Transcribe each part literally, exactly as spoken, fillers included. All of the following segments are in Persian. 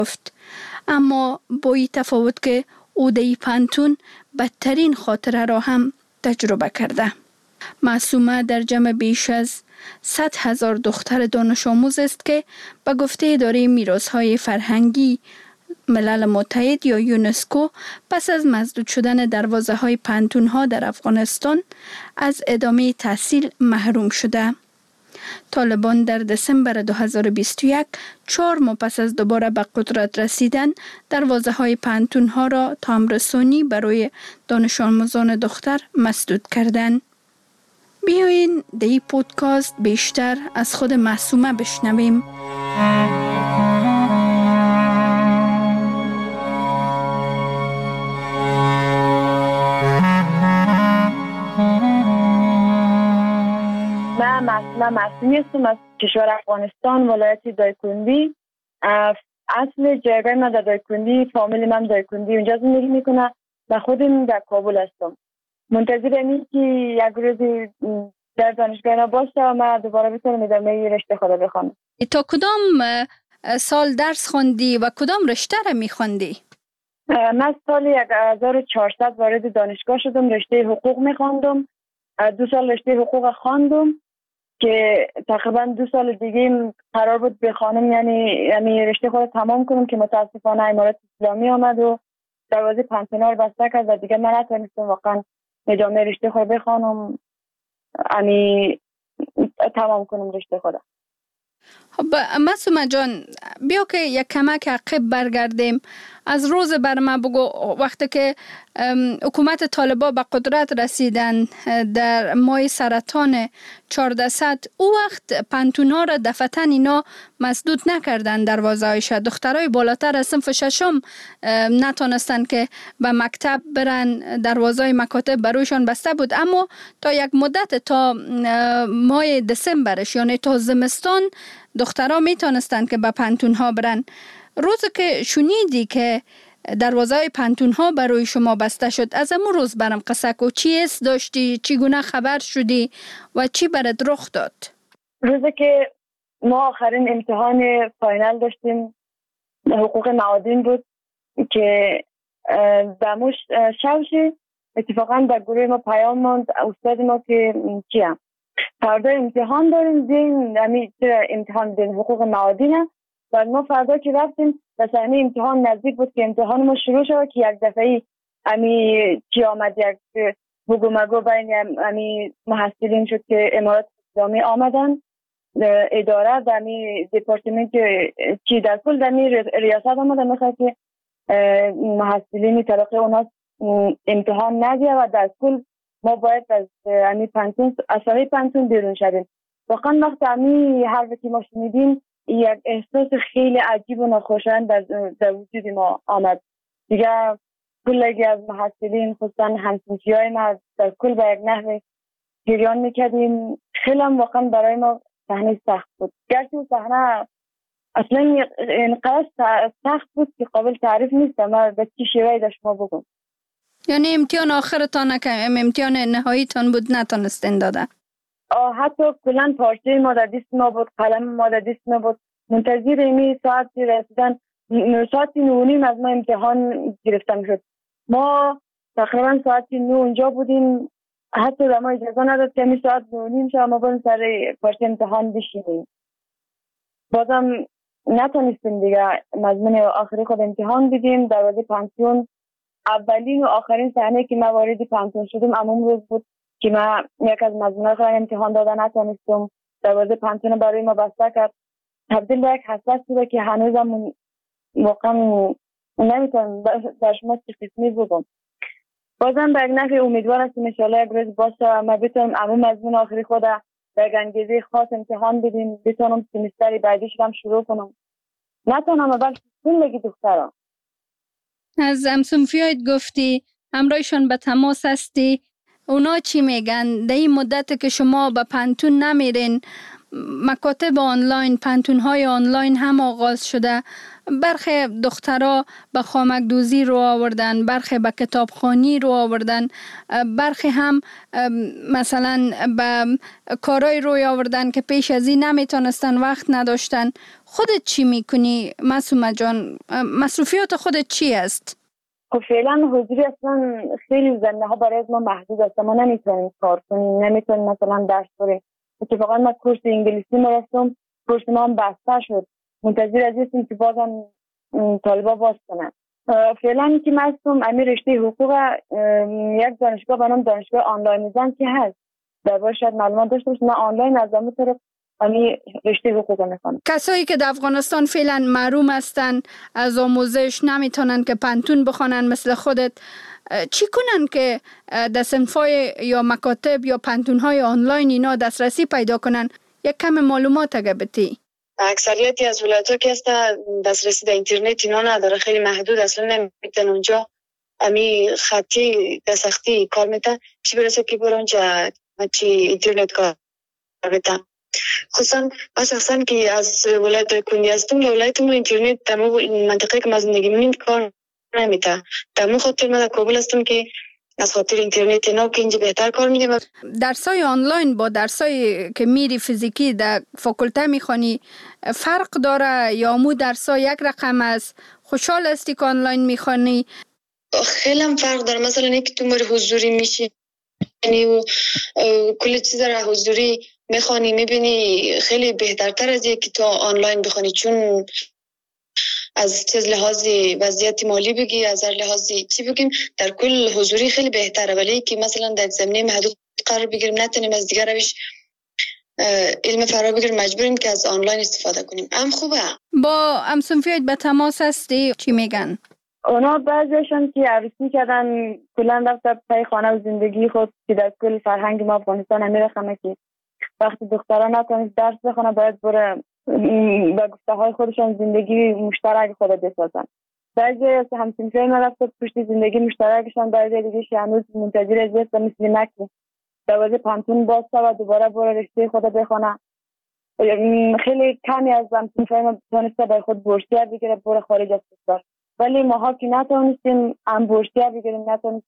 گفت. اما با این تفاوت که او در پانتون بدترین خاطره را هم تجربه کرده. معصومه در جمع بیش از صد هزار دختر دانش آموز است که به گفته اداره میراث‌های فرهنگی ملل متحد یا یونسکو پس از مسدود شدن دروازه های پانتون ها در افغانستان از ادامه تحصیل محروم شده. طالبان در دسامبر دو هزار و بیست و یک چهار ماه پس از دوباره به قدرت رسیدن دروازه های پانتون ها را تام رسانی برای دانش آموزان دختر مسدود کردند. بیایین در این پودکاست بیشتر از خود معصومه بشنویم. من معصومه معصومی هستم از کشور افغانستان، ولایت دایکندی. اصل جایگاه من در دایکندی، فامیلی من دایکندی اونجا زندگی میکنه و خودم در کابل هستم. منتظر اینم که یک روز در دانشگاه را باشم و دوباره بتونم ادامه رشته خود بخونم. تا کدام سال درس خوندی و کدام رشته را میخوندی؟ من سال هزار و چهارصد وارد دانشگاه شدم، رشته حقوق میخوندم. دو سال رشته حقوق خواندم که تقریبا دو سال دیگه قرار بود بخوانم، یعنی یعنی رشته خود تمام کنم که متاسفانه امارات اسلامی آمد و دروازه پانتون رو بسته کرد و دیگه من نتونستم واقعا ادامه رشته خود بخوانم، یعنی تمام کنم رشته خود. خب معصومه جان، بیا که یک کمک عقب برگردیم. از روز بر ما بگو، وقتی که حکومت طالبان به قدرت رسیدن در ماه سرطان چهاردهصد، او وقت پانتون ها را دفعتاً اینا مسدود نکردن دروازه هایش. دخترای بالاتر از صنف ششم نتونستن که به مکتب برن، دروازه های مکاتب برویشان بسته بود. اما تا یک مدت، تا ماه دسامبرش یعنی تا زمستان، دخترها میتونستن که به پانتون ها برن. روزی که شنیدی که دروازه های پانتون ها برای شما بسته شد، از امون روز برم قصه کو، چی حس داشتی، چی گونه خبر شدی و چی برات رخ داد؟ روزی که ما آخرین امتحان فاینال داشتیم، حقوق معادن بود که دموش شوشی اتفاقا در گروه ما پیام ماند استاد ما که چیم فردا امتحان داریم، دین یعنی امتحان دین حقوق معادنه. و ما فردا که رفتیم و صحنه امتحان نزدیک بود که امتحان ما شروع شد که یک دفعه امی چی آمد، یک بگو مگو بین امی محصلین شد که امارات اسلامی آمدن، اداره دمی دپارتمنت چی در کل دمی ریاست آمدن میخواد که محصلین طرق اونا امتحان ندیه و در کل ما باید از امی پانتون از ساله پانتون بیرون شدیم. واقعا وقت امی حرفی که ما شنیدیم یک احساس خیلی عجیب و ناخوشایند در, در وجود ما آمد. دیگه کلگی از محصلین خصوصا همسنفی های ما در کل به یک نحو گریان میکردیم. خیلی هم واقعا برای ما صحنه سخت بود، گرچه صحنه اصلا اینقدر سخت بود که قابل تعریف نیست. ما به چی شیوهی در شما بگم، یعنی امتحان آخرتان نکنیم، امتحان نهاییتان بود نتونستین داده؟ حتی کلن پارچه ما در دست ما بود، قلم ما در دست ما بود. منتظر ایمی ساعت رسیدن، ساعت نو نیم از ما امتحان گرفتم شد. ما تقریبا ساعت نو اونجا بودیم، حتی در ما اجازه نداد که می ساعت نو نیم شد ما بریم سر پارچه امتحان بشینیم. بازم نتونستیم دیگه مضمون آخری خود امتحان دیدیم. دروازه پانتون اولین و آخرین صحنه که ما وارد پانتون شدیم همون روز بود که ما یک از مضمونات را امتحان دادن نتونستم. دروازه پانتون برای ما بسته کرد. تبدیل به یک حسرت شده که هنوزم واقعا نمیتونم در شما چه قسمی بگم. بازم به یک نحو امیدوار هستم انشاءالله یک روز باشه ما بتونم همون مضمون آخری خود در یک انگیزه خاص امتحان بدیم، بتونم سمستر بعدیش هم شروع کنم. نتونم بلکه زندگی دخترم. از همسنفیایت گفتی همراهشان به تماس هستی، اونا چی میگن؟ در این مدت که شما به پانتون نمیرین مکاتب آنلاین، پانتون‌های آنلاین هم آغاز شده. برخی دخترها به خامک دوزی رو آوردن، برخی به کتابخوانی رو آوردن، برخی هم مثلا به کارای روی آوردن که پیش از این نمیتونستن، وقت نداشتن. خودت چی میکنی معصومه جان؟ مصروفیات خودت چی است؟ خب فعلا حضوری اصلا خیلی زمینه ها برای ما محدود است. ما نمیتونیم کار کنیم، نمیتونیم مثلا درس بریم. اتفاقا من کورس انگلیسی ما رفتم، کورس ما هم بسته شد. منتظر از هستیم که بازم طالبا باز کنن. فعلا که من هستم امیر رشته حقوق یک دانشگاه به نام دانشگاه آنلاین میزان که هست، در باید شاید معلومات داشته باشم. من آنلاین از همون طرف امیر رشته حقوق میخوانم. کسایی که در افغانستان فعلا محروم هستن از آموزش، نمیتونن که پانتون بخونن مثل خودت، چی کنن که در صنفای یا مکاتب یا پانتون‌های آنلاین اینا دسترسی پیدا کنن؟ یک کم معلومات اگه بتی. اکثریتی از ولایت‌ها که هستن دسترسی در اینترنت اینا نداره، خیلی محدود، اصلا نمیتونن اونجا امی خطی دستخطی کار میتن، چی برسه که برون اونجا چی اینترنت کار میتن. خصوصا من شخصا که از ولایت کنی هستم، ولایت ما اینترنت در منطقه که ما زندگی می‌کنیم کار نمیتن. در مو خاطر من در کابل هستم که از خاطر اینترنت اینا که اینجا بهتر کار میدیم. درسای آنلاین با درسای که میری فیزیکی در فاکولته میخوانی فرق داره یا مو درسا یک رقم است؟ خوشحال هستی که آنلاین میخوانی؟ خیلی هم فرق داره. مثلا اینکه تو مر حضوری میشی و کل چیز را حضوری میخوانی میبینی خیلی بهترتر از یک که تو آنلاین بخوانی، چون از چیز لحاظی وضعیت مالی بگی، از هر لحاظی چی بگیم، در کل حضوری خیلی بهتره. ولی که مثلا در زمینه محدود قرار بگیریم، نتونیم از دیگر روش علم فرا بگیریم، مجبوریم که از آنلاین استفاده کنیم. هم خوبه. با همسنفیات به تماس هستی؟ چی میگن؟ اونا بعضیشون که عروسی کردن کلن رفت پای خانه و زندگی خود که در کل فرهنگ ما افغانستان همی رقمه که وقتی دخترها نتونست درس بخونه باید بره با گفته های خودشان زندگی مشترک خود بسازن. بعضی از همسنفیای ما رفت پشت زندگی مشترکشان، بعضی دیگه هنوز منتظر از است مثل مکی دوازه پانتون باسته و دوباره بره رشته خود بخونه. خیلی کمی از همسنفیای ما تونسته بای خود بورسیه بگیره بره خارج از کشور، ولی ماها که نتونستیم هم بورسیه بگیریم، نتونستیم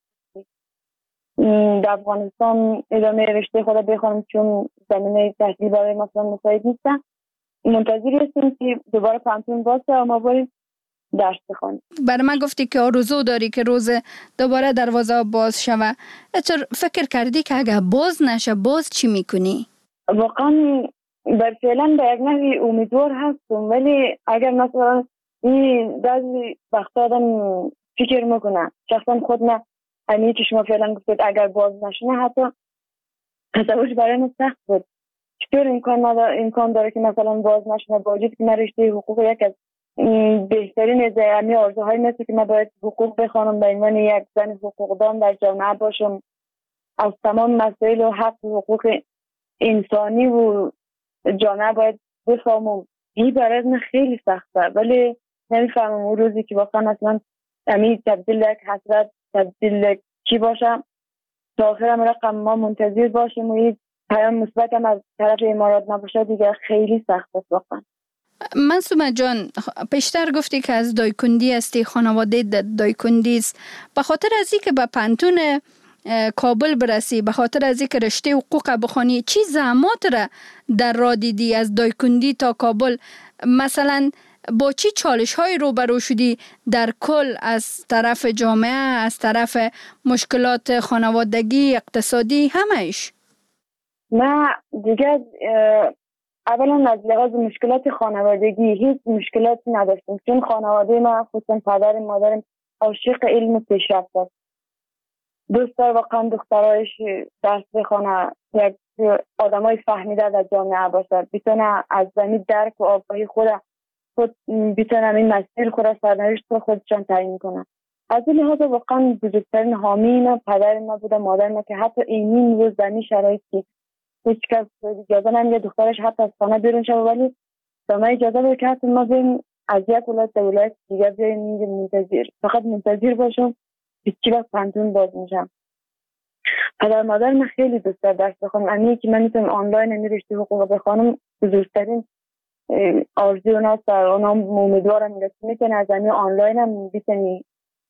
در افغانستان ادامه رشته خود بخونیم چون زمینه تحصیل برای مثلا مساعد نیستن. منتظر هستیم که دوباره پانتون باسته و ما بریم درس بخونیم. برای من گفتی که آرزو داری که روز دوباره دروازه باز شوه. چرا فکر کردی که اگه باز نشه باز چی میکنی؟ واقعا بر فعلا به یک نوعی امیدوار هستم، ولی اگر مثلا این بعضی وقتا آدم فکر میکنه شخصا خود نه همین که شما فعلا گفتید اگر باز نشونه حتی تصورش برای من سخت بود. چطور امکان نداره امکان داره که مثلا باز نشونه با وجود که من رشته حقوق یک از بهترین زمینه آرزوهای مثل که من باید حقوق بخوانم به عنوان یک زن حقوقدان در جامعه باشم، از تمام مسائل و حق و حقوق انسانی و جامعه باید بفهمم. این برای من خیلی سخته، ولی نمیفهمم اون روزی که واقعا اصلا همین تبدیل یک حسرت تبدیل کی باشه تا آخرم رقم ما منتظر باشیم و این پیام مثبت هم از طرف امارات نباشه دیگه خیلی سخت است واقعا. معصومه جان، پیشتر گفتی که از دایکندی هستی، خانواده دایکندی است. به خاطر از اینکه به پانتون کابل برسی، به خاطر از اینکه رشته حقوق بخوانی، چی زحمات را در راه دیدی از دایکندی تا کابل؟ مثلا با چی چالش های روبرو شدی در کل از طرف جامعه، از طرف مشکلات خانوادگی، اقتصادی، همهش؟ نه دیگه اولا از لحاظ مشکلات خانوادگی هیچ مشکلاتی نداشتم، چون خانواده ما خصوصا پدر مادرم عاشق علم و پیشرفت است. دوست داره واقعا دخترایش درس بخونه، یک آدمای فهمیده در جامعه باشه، بتونه از زمین درک و آگاهی خود خود بتونم این مسیر خود را سرنوشت رو خودشان تعیین کنن. از این لحاظ واقعا بزرگترین حامی اینا پدر ما بوده، مادر ما که حتی اینین روز در این شرایطی هیچ کس اجازه نمیده دخترش حتی از خانه بیرون شده، ولی به ما اجازه بده که حتی ما بریم از یک ولایت به ولایت دیگه بیاییم منتظر فقط منتظر باشم که چی وقت پانتون باز میشم. پدر مادر من خیلی دوست دارم درس بخونم. امی که من میتونم آنلاین امی رشته حقوق بخونم بزرگترین آرزوی اونا است. اونا امیدوارم که میتونی از امی آنلاین هم بتونی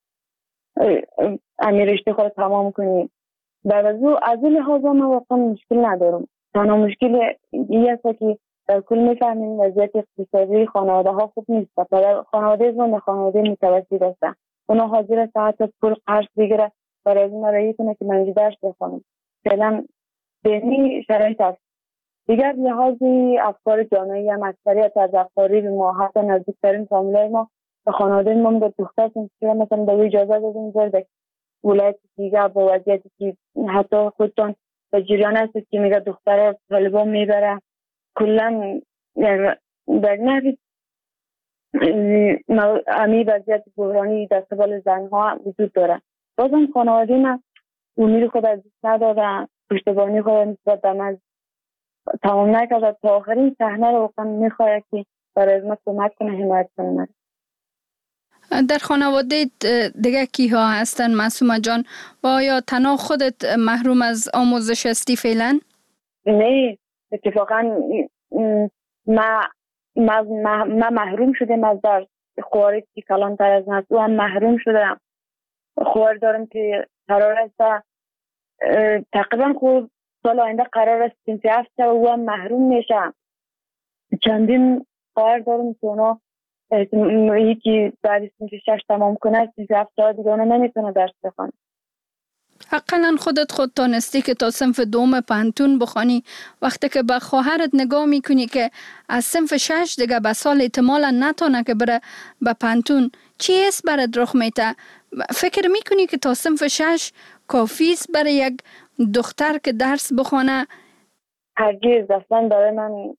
امی رشته خود تمام کنی. بعد از او از این لحاظ من واقعا مشکل ندارم. تنها مشکل این است که در کل میفهمیم وضعیت اقتصادی خانواده ها خوب نیست. پدر خانواده من خانواده متوسط است. اونا حاضر است حتی پول قرض بگیره برای این رایی کنه که من درس بخونم. فعلا بینی شرایط است. دیگر لحاظی افکار جامعه هم اکثریت از افکاری ما حتی نزدیکترین فامیلای ما به خانواده ما به دختر که مثلا به اجازه دادیم در ولایت دیگه با وضعیتی که حتی خودتون به جریان هست که میگه دخترها طالبان میبره کلا در نحوی امی وضعیت بحرانی در قبال زنها وجود داره. بازم خانواده من امید خود از دست نداره، پشتیبانی خود نسبت به من تمام نکرده. تا آخرین صحنه رو واقعا میخواد که برای از من کمک کنه، حمایت کنه. در خانواده دیگه کی ها هستن معصومه جان؟ و آیا تنها خودت محروم از آموزش هستی فعلا؟ نه، اتفاقا ما ما ما محروم شدم از درس. خواری که کلانتر از من و هم محروم شدم. خوار دارم که قرار است تقریبا خود سال آینده قرار است صنف هفت و هم محروم میشم. چندین خوار دارم که اونا یکی بعد صنف شش تمام کنه صنف هفت دیگه اونا نمیتونه درس بخونه. حقا خودت خود تانستی که تا صنف دوم پانتون بخوانی، وقتی که به خواهرت نگاه میکنی که از صنف شش دیگه به سال احتمالا نتونه که بره به پانتون، چی است برات رخ میته؟ فکر میکنی که تا صنف شش کافی است برای یک دختر که درس بخونه؟ هرگز اصلا برای من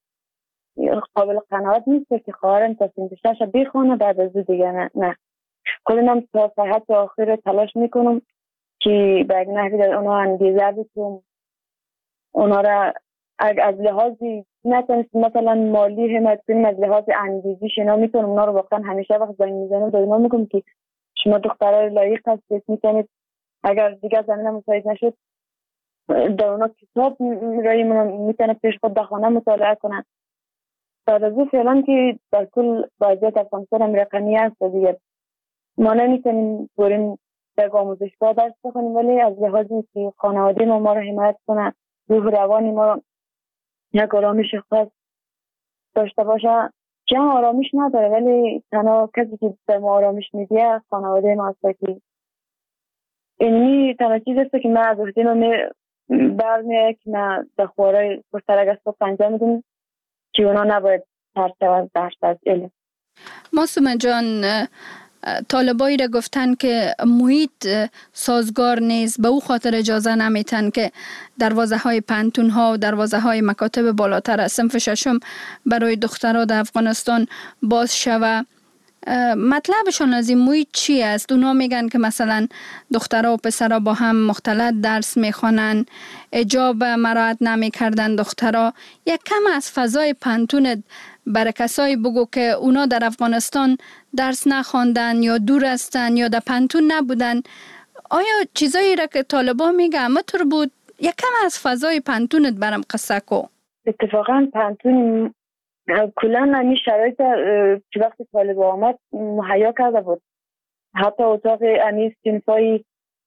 قابل قناعت نیست که خواهرم تا صنف شش بخونه بعد از دیگه نه. نه خودم تا صحت آخر تلاش میکنم که به یک نحوی در اونا انگیزه بتونم اونا را از لحاظی نتونست مثلا مالی حمایت کنیم، از لحاظ انگیزی شنا میتونم اونا رو واقعا همیشه وقت زنگ میزنم در اونا میگم که شما دخترای لایق هستید، میتونید اگر دیگه زمینه مساعد نشد در اونا کتاب رایی میتونه پیش خود بخونه مطالعه کنن. بعد از او فعلا که در کل وضعیت افغانستان هم رقمی هست دیگه ما نمیتونیم بریم در آموزشگاه درس بخونیم، ولی از لحاظی که خانواده ما ما رو حمایت کنه، روح روانی ما یک آرامش خاص داشته باشه که هم آرامش نداره ولی تنها کسی که به ما آرامش میده خانواده ما هست. که اینی تنها چیز است که من از وقتی ما برمیه که من در خوارای پرسرگ از خود پنجه میدونم که اونا نباید ترسه از درس از علم. معصومه جان، طالبایی را گفتن که محیط سازگار نیست، به او خاطر اجازه نمیتن که دروازه های پانتون ها و دروازه های مکاتب بالاتر از صنف ششم برای دخترها در افغانستان باز شوه. مطلبشون از این محیط چی است؟ اونا میگن که مثلا دخترها و پسرها با هم مختلط درس میخوانن، حجاب مراعات نمیکردن دخترها. یک کم از فضای پانتون برای کسایی بگو که اونا در افغانستان درس نخواندن یا دور هستن یا در پانتون نبودن. آیا چیزایی را که طالبان میگه همه طور بود؟ یک کم از فضای پانتونت برام قصه کو. اتفاقا پانتون کلا نمی شرایط که وقتی طالب آمد مهیا کرده بود. حتی اتاق امی صنفای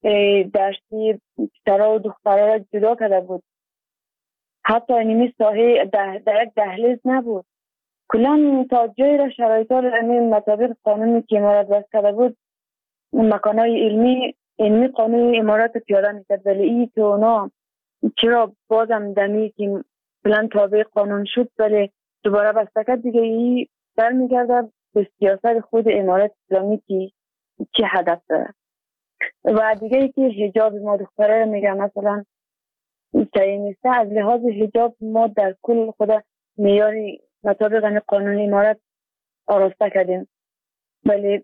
درسی پسرها و دخترها را جدا کرده بود. حتی اینمی ساحه ده در یک دهلیز نبود. کلا تا جایی را شرایط ها را مطابق قانونی که امارات بس کرده بود مکانهای علمی علمی قانون امارات پیاده میکرد، ولی ای که اونا چرا بازم دمی که بلند تابع قانون شد ولی دوباره بسته دیگه ای برمیگرده به سیاست خود امارات اسلامی که چه هدف داره. و دیگه ای که حجاب ما دختره میگه مثلا صحیح نیست. از لحاظ حجاب ما در کل خود معیاری مطابق قانون امارات آراسته کردیم، ولی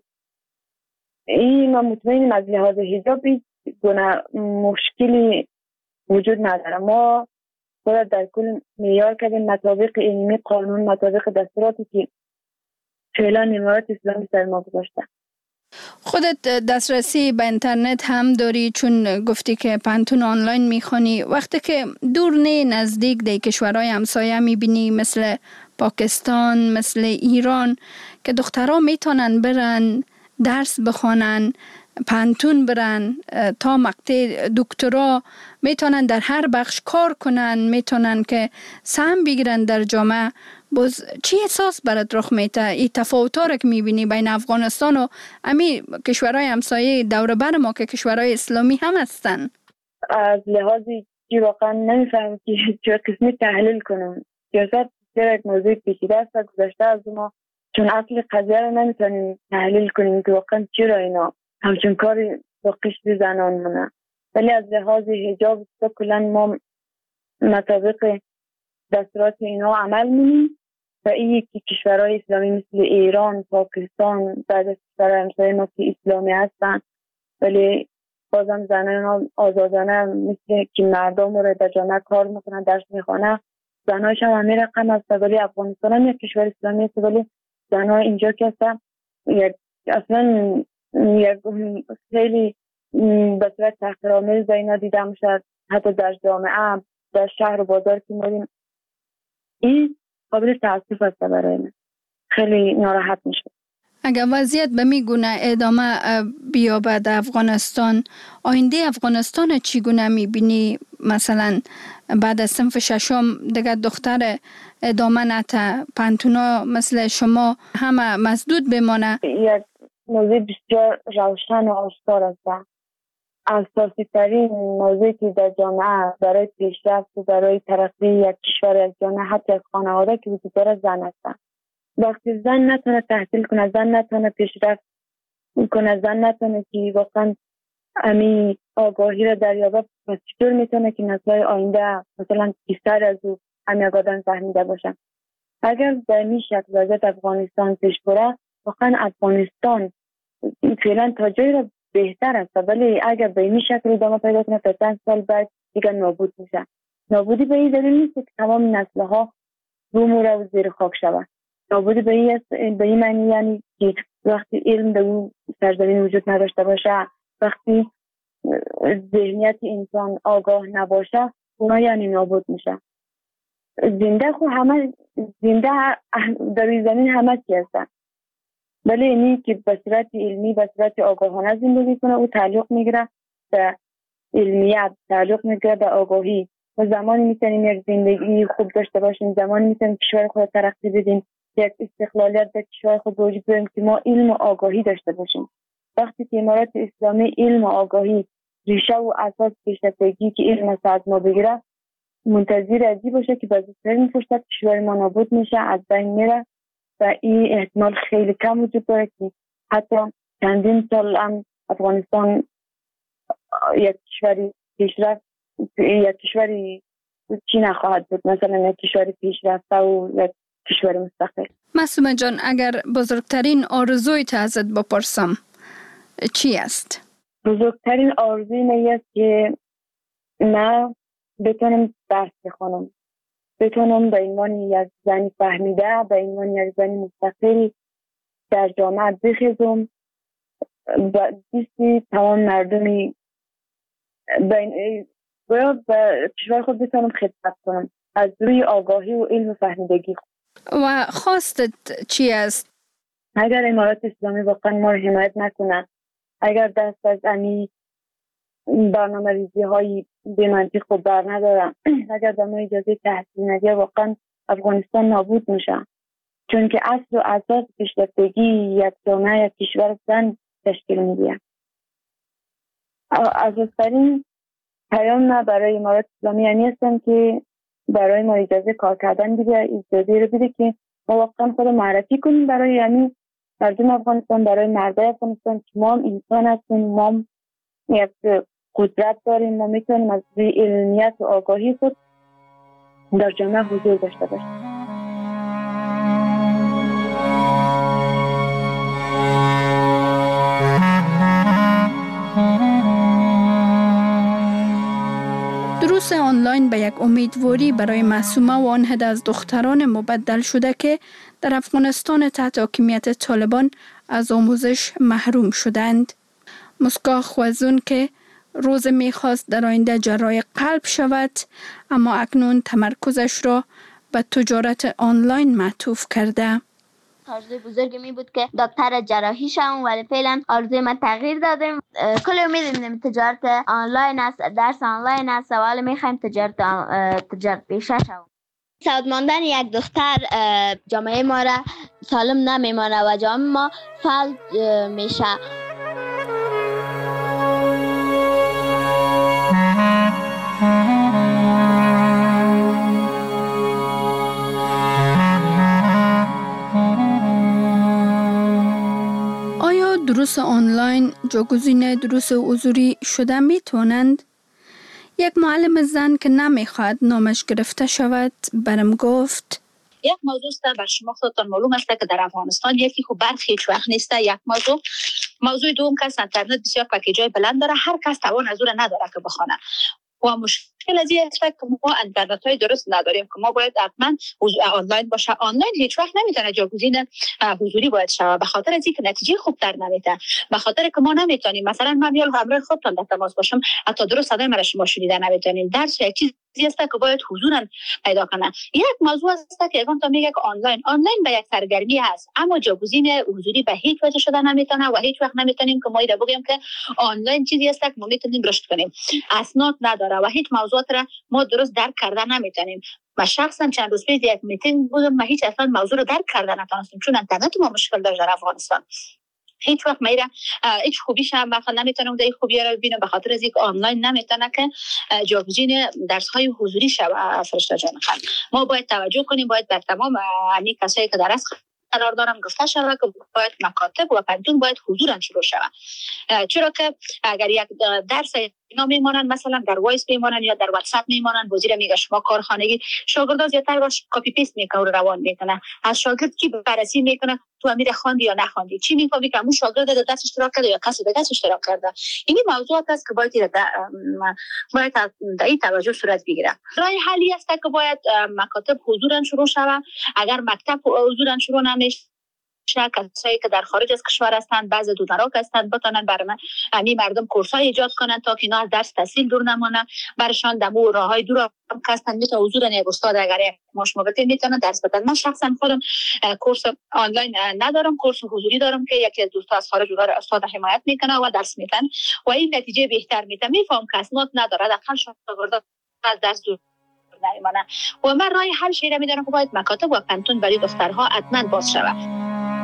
این ما مطمئنیم از لحاظ حجاب هیچ گونه مشکلی وجود نداره. ما خود در کل معیار کردیم مطابق علمی قانون، مطابق دستوراتی که فعلا امارات اسلامی سر ما گذاشته. خودت دسترسی به اینترنت هم داری، چون گفتی که پانتون آنلاین میخوانی. وقتی که دور نه نزدیک دی کشورهای همسایه میبینی مثل پاکستان، مثل ایران، که دخترها میتونن برن درس بخوانن، پانتون برن تا مقطع دکترا، میتونن در هر بخش کار کنن، میتونن که سهم بگیرن در جامعه. باز چی احساس برات رخ میده؟ این تفاوت‌ها رو که میبینی بین افغانستان و امی کشورهای همسایه دور بر ما که کشورهای اسلامی هم هستن؟ از لحاظی که واقعا نمیفهم که چه قسمی تحلیل کنم. سیاست یک موضوع پیچیده است، گذشته از ما، چون اصل قضیه رو نمیتونیم تحلیل کنیم که واقعا چرا اینا همچون کاری با قشر زنان مونه. ولی از لحاظ حجاب کلا ما مطابق دستورات اینا عمل می‌کنیم و این که کشورهای اسلامی مثل ایران، پاکستان، بعد از کشورهای همسایه ما که اسلامی هستن ولی بازم زنان آزادانه مثل که مردم رو در جامعه کار میکنن، درس میخوانن، زنهاش هم همین رقم هست. ولی افغانستان هم یک کشور اسلامی است ولی زنها اینجا که هستن اصلا یک خیلی به صورت تحقیرآمیز اینا دیده میشه. حتی در جامعه، در شهر و بازار که میریم این قابل تاسف است برای من. خیلی ناراحت میشه. اگر وضعیت به می گونه ادامه بیابد در افغانستان، آینده افغانستان چگونه میبینی؟ مثلا بعد از صنف ششم دیگه دختر ادامه نته، پانتونا مثل شما همه مسدود بمانه؟ یک موضوع بسیار روشن و آشکار است. اساسی ترین موضوعی که در جامعه برای پیشرفت و برای ترقی یک کشور، یک جامعه، حتی یک خانواده که وجود داره زن است. وقتی زن نتونه تحصیل کنه، زن نتونه پیشرفت کنه، زن نتونه که واقعا امی آگاهی را دریابه، پس چطور میتونه که نسل‌های آینده مثلا بیشتر از او امی آگاهی فهمیده باشن؟ اگر به این شکل وضعیت افغانستان پیش بره، واقعا افغانستان فعلا تا جایی را بهتر است، ولی اگر به این شکل ادامه پیدا کنه تا چند سال بعد دیگه نابود میشه. نابودی به این دلیل نیست که تمام نسل‌ها بوموره و زیر خاک شود. نابودی به این به این معنی یعنی که وقتی علم در اون سرزمین وجود نداشته باشه، وقتی ذهنیت انسان آگاه نباشه، اونا یعنی نابود میشه. زنده خو همه زنده در این زمین همه چی هستن، ولی اینی که به صورت علمی، به صورت آگاهانه زندگی کنه، او تعلق میگیره به علمیت، تعلق میگیره به آگاهی. و زمانی میتونیم یک زندگی خوب داشته باشیم، زمانی میتونیم کشور خود ترقی بدیم، یک استقلالیت در کشور خود وجود داریم که ما علم و آگاهی داشته باشیم. وقتی که امارات اسلامی علم و آگاهی ریشه و اساس پیشرفتگی که علم است از ما بگیره، منتظر ازی باشه که بزرگترین فرصت کشور ما نابود میشه، از بین میره و این احتمال خیلی کم وجود داره که حتی چندین سال هم افغانستان یک کشوری پیشرفت، یک کشوری چی نخواهد بود، مثلا یک کشوری پیشرفته و یک کشور مستقل. معصومه جان، اگر بزرگترین آرزوی تا ازت بپرسم چی است؟ بزرگترین آرزوی من است که من بتونم درس بخونم، بتونم به عنوان یک زنی فهمیده، به عنوان یک زنی مستقل در جامعه بخیزم و دیستی تمام مردمی باید به کشور خود بتونم خدمت کنم از روی آگاهی و علم و فهمیدگی. و خواستت چی است؟ اگر امارات اسلامی واقعا ما رو حمایت نکنه، اگر دست از امی برنامه ریزی های به منطق و بر ندارم، اگر به ما اجازه تحصیل نده، واقعا افغانستان نابود میشه. چون که اصل و اساس پیشرفتگی یک جامعه، یک کشور زن تشکیل میده. اساس‌ترین پیام من برای امارات اسلامی یعنی هستم که برای ما اجازه کار کردن بده، اجازه رو بده که ما واقعا خود معرفی کنیم برای یعنی مردم افغانستان، برای مردای افغانستان که ما هم انسان هستیم، ما هم یک قدرت داریم، ما میتونیم از روی علمیت و آگاهی خود در جامعه حضور داشته باشیم. دروس آنلاین به یک امیدواری برای معصومه و آن عده از دختران مبدل شده که در افغانستان تحت حاکمیت طالبان از آموزش محروم شدند. مسکا خوازون که روز میخواست در آینده جراح قلب شود، اما اکنون تمرکزش را به تجارت آنلاین معطوف کرده. آرزوی بزرگی می بود که دکتر جراحی شوم، ولی فعلا آرزوی من تغییر دادیم. کل امید داریم تجارت آنلاین است، درس آنلاین است و حالا میخوایم تجارت تجارت پیشه شوم. سعادت ماندن یک دختر جامعه ما را سالم نمیمانه و جامعه ما فلج میشه. آیا دروس آنلاین جایگزین دروس حضوری شده می توانند؟ یک معلم زن که نمیخواد نامش گرفته شود برم گفت: یک موضوع است بر شما خودتان معلوم است که در افغانستان یکی خوب برخی هیچ وقت نیست. یک موضوع موضوع دوم که اینترنت بسیار پکیجای بلند داره، هر کس توان از اون نداره که بخونه و مشکل از این است که ما اینترنت های درست نداریم که ما باید حتما آنلاین باشه. آنلاین هیچ وقت نمیتونه جایگزین حضوری باید شود، به خاطر از اینکه نتیجه خوب در نمیده، به خاطر که ما نمیتونیم مثلا من یا همراه خودتان در تماس باشم حتی درست صدای مرا شما شنیده نمیتونیم. درس یک چیزی است که باید حضورا پیدا کنه. یک موضوع است که اون تا میگه که آنلاین آنلاین به یک سرگرمی هست، اما جایگزین حضوری به هیچ وجه شده نمیتونه و هیچ وقت نمیتونیم که ما ایده بگیم که آنلاین چیزی است که ما میتونیم رشد کنیم. اسناد نداره و هیچ موضوعات را ما درست درک کرده نمیتونیم. ما شخصا چند روز پیش یک میتینگ بودم، ما هیچ اصلا موضوع رو درک کرده نتونستم چون اینترنت ما مشکل داشت در افغانستان. هیچ وقت میره هیچ خوبیش هم بخاطر نمیتونم در خوبی رو ببینم به خاطر از اینکه آنلاین نمیتونه که جایگزین درس های حضوری شود. فرشته جان خانم، ما باید توجه کنیم، باید بر تمام همین کسایی که درس قرار دارم گفته شود که باید مکاتب و پنتون باید حضورا شروع شود، چرا که اگر یک درس اینا میمونن مثلا در وایس میمونن یا در واتساپ میمونن، وزیر میگه شما کارخانگی شاگرد زیادتر باش کپی پیست میکنه و روان میکنه. از شاگرد کی بررسی میکنه تو امیر خواندی یا نخواندی، چی میفهمی که اون شاگرد در درس اشتراک کرده یا کسی دیگه اشتراک کرده. این موضوعات است که باید باید در این توجه صورت بگیره. راه حلی است که باید مکاتب حضورا شروع شود. اگر مکتب حضورا شروع نمیشه، کسایی که در خارج از کشور هستند، بعضی دونراک هستند، بتونن برای همین مردم کورسای ایجاد کنن تا که اینا از درس تحصیل دور نمونن، برشان دمو راههای دور هم کسان میتونه حضور یک استاد اگر ماش موقتی میتونه درس بدن. من شخصا خودم کورس آنلاین ندارم، کورس حضوری دارم که یکی از دوستا از خارج اونها استاد حمایت میکنه و درس میدن و این نتیجه بهتر میده. میفهم که اسناد نداره داخل شاگردا از درس دور نمیمونن و من راه حل شیره میدارم که باید مکاتب و پنتون برای دخترها حتما باز شود.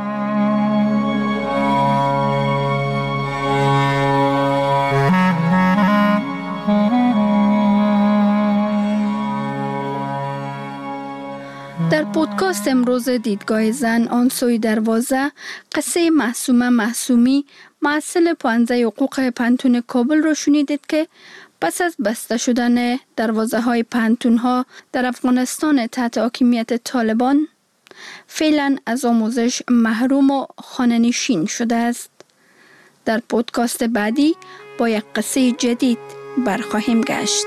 در پودکاست امروز دیدگاه زن آن سوی دروازه قصه معصومه معصومی محصل پانزده حقوق پنتون کابل را شنیدید که پس از بسته شدن دروازه های پنتون ها در افغانستان تحت حاکمیت طالبان فعلا از آموزش محروم و خانه‌نشین شده است. در پودکاست بعدی با یک قصه جدید برخواهیم گشت.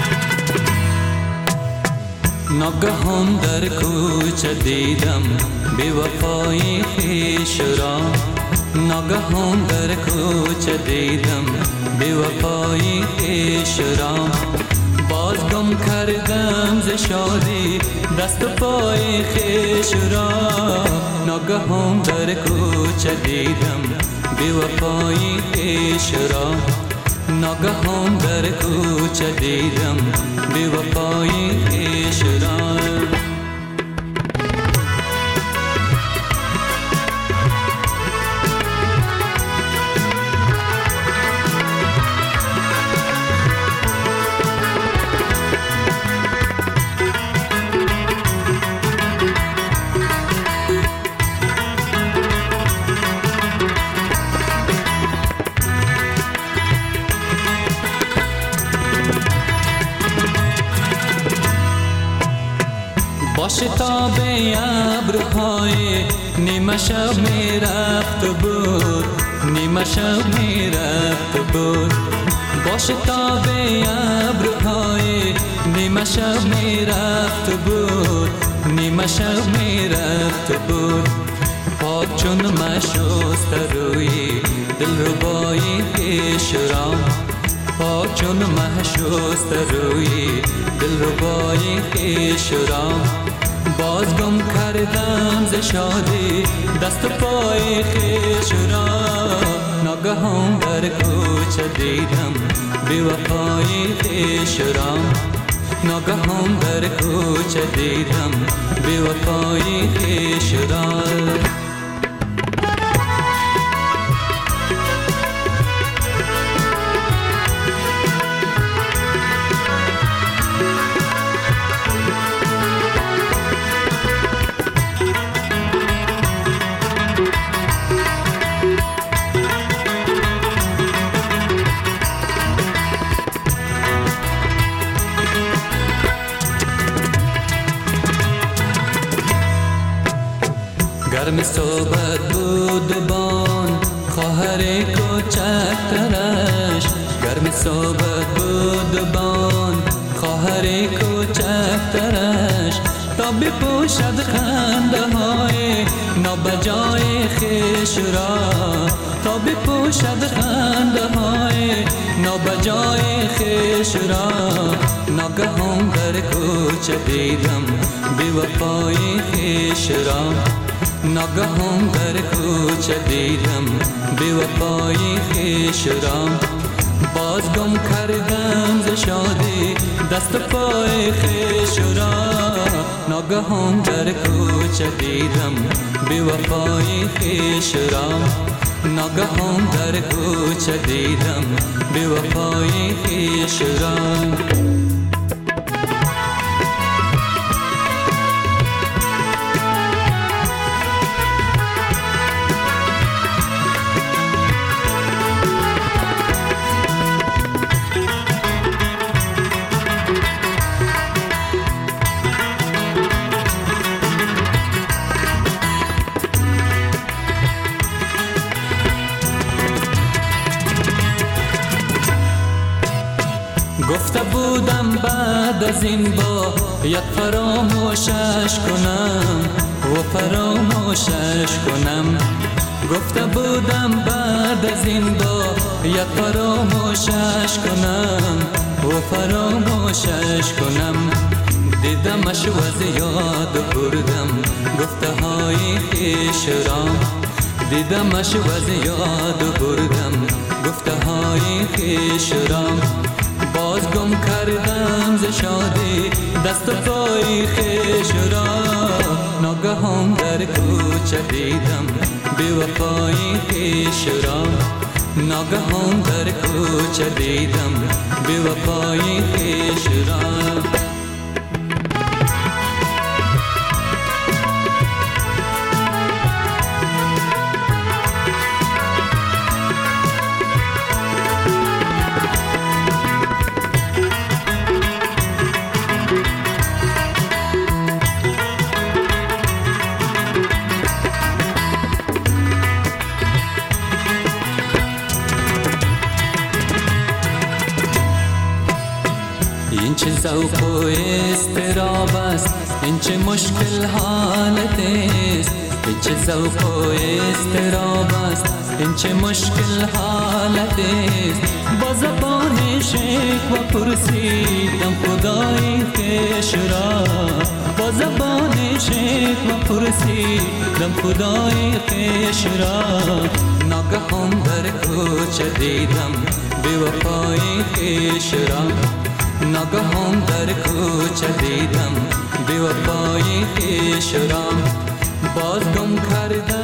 ناگهان در کوچه دیدم بی وفایی خویش را، ناگهان در کوچه دیدم بی وفایی خویش را. باز گم کردم ز شادی دست و پای خویش را، ناگهان در کوچه دیدم بی وفایی خویش را. ناگهان در کوچه دیدم بی وفایی خویش را. با شتاب ابرهای نیمه شب می رفت بود، نیمه شب می رفت بود. با شتاب ابرهای نیمه شب می رفت بود، نیمه شب می رفت بود. پاک چون مشست روی دلربای خویش را، پاک چون مشست روی دلربای خویش را. باز گم کردم ز شادی دست و پای خویش را، ناگهان در کوچه دیدم بی وفای خویش را. ناگهان در کوچه دیدم بی وفای خویش را. گرم صحبت بود بان خواهر کوچکترش، گرم صحبت بود بان خواهر کوچکترش. تا بپوشد خنده های نابجای خویش را، تا بپوشد خنده های نابجای خویش را. ناگهان در کوچه دیدم بی وفای خویش را، ناگهان در کوچه دیدم بی وفای خویش را. باز گم کردم ز شادی دست و پای خویش را، ناگهان در کوچه دیدم بی وفای خویش را. ناگهان در کوچه دیدم بی وفای خویش را. گفته بودم بعد از این با یک فراموشش کنم و فراموشش کنم. گفته بودم بعد از این با یک فراموشش کنم و فراموشش کنم. دیدمش و از یاد بردم گفته های خویش را، دیدمش و از یاد بردم گفته های خویش را. باز گم کردم ز شادی دست و پای خویش را، ناگهان در کوچه دیدم بی وفای خویش را. ناگهان در کوچه دیدم بی وفای خویش را. چه ذوق و استراب است، این چه مشکل حالت است. این چه ذوق و استراب است، این چه مشکل حالت است. با زبان شکوه پرسیدم خدای خویش را، با زبان شکوه پرسیدم خدای خویش را. ناگهان در کوچه دیدم بی وفای خویش را، ناگهان در کوچه دیدم بی وفای خویش را. باز گم کرده